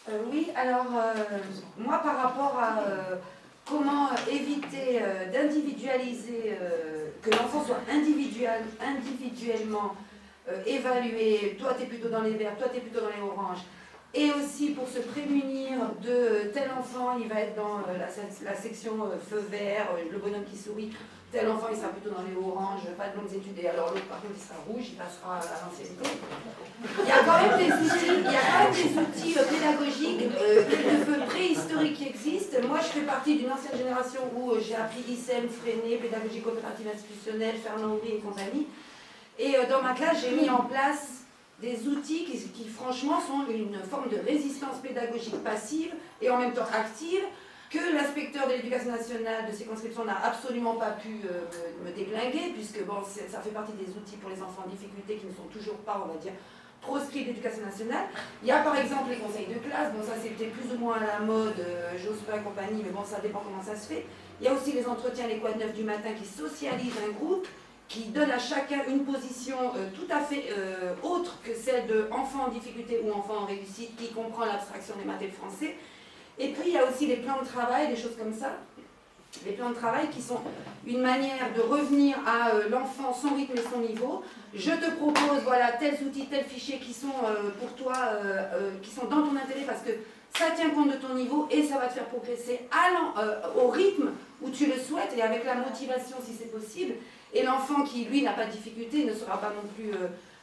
Oui, alors moi par rapport à comment éviter d'individualiser, que l'enfant soit individuellement évalué, toi tu es plutôt dans les verts, toi tu es plutôt dans les oranges, et aussi pour se prémunir de tel enfant il va être dans la section feu vert, le bonhomme qui sourit, tel enfant il sera plutôt dans les oranges, pas de longues études, et alors l'autre par contre il sera rouge, il passera à l'ancienneté. Il y a quand même des outils, pédagogiques quelque peu préhistoriques qui existent. Moi je fais partie d'une ancienne génération où j'ai appris ICEM, Freinet, pédagogie coopérative institutionnelle, Fernand-Henri et compagnie. Et dans ma classe j'ai mis en place des outils qui franchement sont une forme de résistance pédagogique passive et en même temps active, que l'inspecteur de l'éducation nationale de circonscription n'a absolument pas pu me déglinguer, puisque bon, ça fait partie des outils pour les enfants en difficulté qui ne sont toujours pas, on va dire, proscrits de l'éducation nationale. Il y a par exemple les conseils de classe, bon ça c'était plus ou moins à la mode, Jospin et compagnie, mais bon ça dépend comment ça se fait. Il y a aussi les entretiens, les quad 9 du matin qui socialisent un groupe, qui donne à chacun une position tout à fait autre que celle de enfant en difficulté ou enfant en réussite, qui comprend l'abstraction des maths et le français. Et puis il y a aussi les plans de travail, des choses comme ça. Les plans de travail qui sont une manière de revenir à l'enfant, son rythme et son niveau. Je te propose, voilà, tels outils, tels fichiers qui sont pour toi, qui sont dans ton intérêt parce que ça tient compte de ton niveau et ça va te faire progresser au rythme où tu le souhaites et avec la motivation si c'est possible. Et l'enfant qui, lui, n'a pas de difficulté ne sera pas non plus,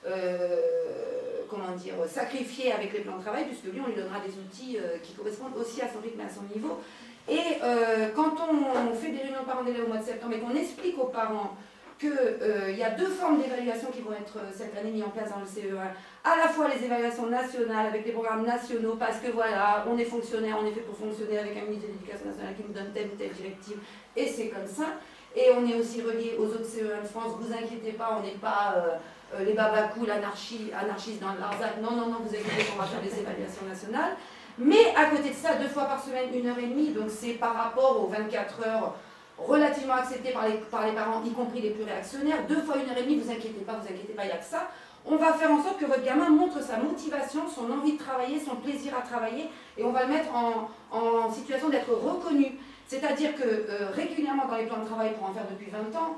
sacrifié avec les plans de travail, puisque lui, on lui donnera des outils qui correspondent aussi à son rythme et à son niveau. Et quand on fait des réunions de parents d'élèves au mois de septembre et qu'on explique aux parents qu'il y a deux formes d'évaluation qui vont être cette année mises en place dans le CE1, à la fois les évaluations nationales avec des programmes nationaux, parce que voilà, on est fonctionnaire, on est fait pour fonctionner avec un ministre de l'Éducation nationale qui nous donne telle ou telle directive, et c'est comme ça. Et on est aussi relié aux autres CE1 de France, vous inquiétez pas, on n'est pas les babacous, anarchistes dans le Larzac, non, vous inquiétez pas, on va faire des évaluations nationales. Mais à côté de ça, 2 fois par semaine, 1h30, donc c'est par rapport aux 24 heures relativement acceptées par les parents, y compris les plus réactionnaires, 2 fois 1h30, vous inquiétez pas, il n'y a que ça. On va faire en sorte que votre gamin montre sa motivation, son envie de travailler, son plaisir à travailler, et on va le mettre en situation d'être reconnu. C'est-à-dire que régulièrement dans les plans de travail pour en faire depuis 20 ans,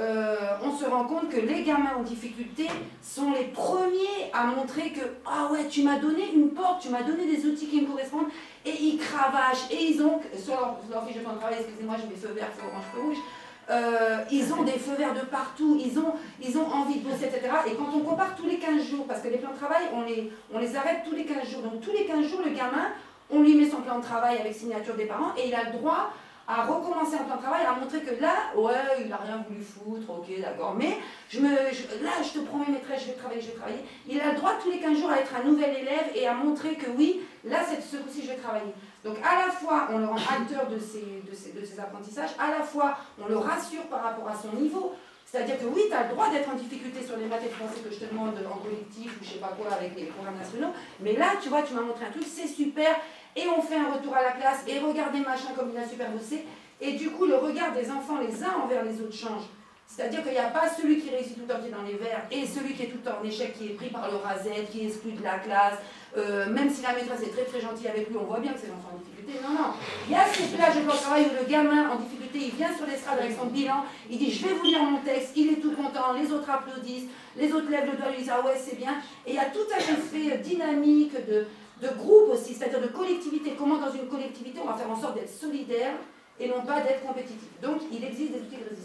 on se rend compte que les gamins en difficulté sont les premiers à montrer que « Ah ouais, tu m'as donné une porte, tu m'as donné des outils qui me correspondent » et ils cravachent, et ils ont, sur leur fiche de plan de travail, excusez-moi, je mets feu vert, feu orange, feu rouge, ils ont des feux verts de partout, ils ont envie de bosser, etc. Et quand on compare tous les 15 jours, parce que les plans de travail, on les arrête tous les 15 jours, donc tous les 15 jours, le gamin, on lui met son plan de travail avec signature des parents et il a le droit à recommencer un plan de travail, à montrer que là, ouais, il n'a rien voulu foutre, ok, d'accord, mais là, je te promets maîtresse, je vais travailler. Il a le droit tous les 15 jours à être un nouvel élève et à montrer que oui, là, ce coup-ci, je vais travailler. Donc à la fois, on le rend acteur de ses apprentissages, à la fois, on le rassure par rapport à son niveau. C'est-à-dire que oui, tu as le droit d'être en difficulté sur les maths et le français que je te demande en collectif ou je sais pas quoi avec les programmes nationaux, mais là, tu vois, tu m'as montré un truc, c'est super, et on fait un retour à la classe, et regardez machin comme il a super bossé, et du coup, le regard des enfants les uns envers les autres change. C'est-à-dire qu'il n'y a pas celui qui réussit tout entier dans les verts et celui qui est tout en échec, qui est pris par le rasette, qui est exclu de la classe, même si la maîtresse est très très gentille avec lui, on voit bien que c'est l'enfant en difficulté. Non. Il y a ces plages de plan de travail où le gamin en difficulté, il vient sur l'estrade avec son bilan, il dit je vais vous lire mon texte, il est tout content, les autres applaudissent, les autres lèvent le doigt, ils disent ah ouais c'est bien. Et il y a tout un effet dynamique de groupe aussi, c'est-à-dire de collectivité. Comment dans une collectivité on va faire en sorte d'être solidaire et non pas d'être compétitif. Donc il existe des outils de résistance.